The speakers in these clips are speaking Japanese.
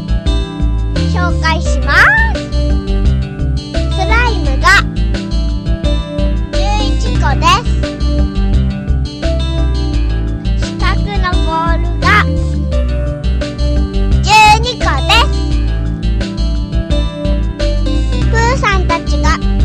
紹介します。スライムが11個です。四角のボールが12個です。プーさんたちが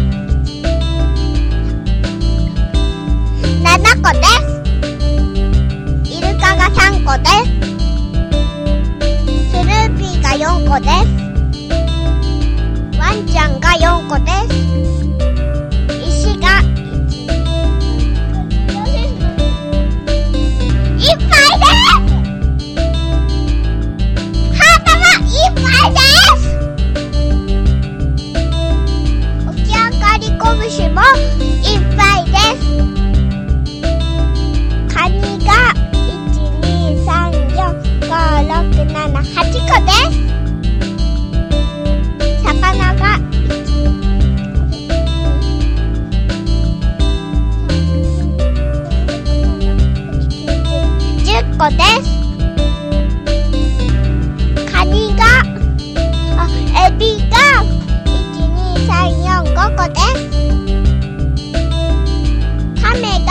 7個です。イルカが3個です。スヌーピーが4個です。ワンちゃんが4個です。石がいっぱいです。ハートもいっぱいです。起き上がりこぶしもいっぱいです。カニが1,2,3,4,5,6,7,8個です。魚が10個です。カニがエビが1,2,3,4,5個です。カメが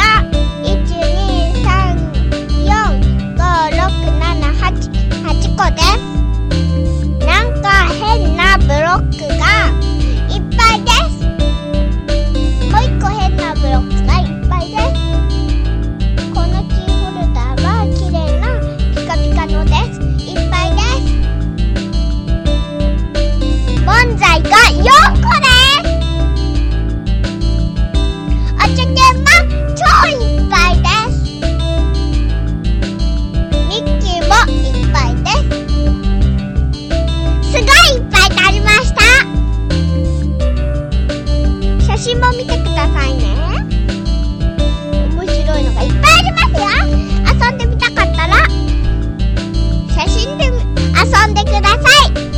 1,2,3,4,5,6,7,8個です。なんか変なブロックがいっぱいです。もう一個変なブロックがいっぱいです。このキーホルダーは綺麗なピカピカのです。いっぱいです。ボンザイが4個です。お茶犬も超いっぱいです。ミッキーもいっぱいです。すごいいっぱいありました。写真も見てくださいね。面白いのがいっぱいありますよ。遊んでみたかったら写真で遊んでください。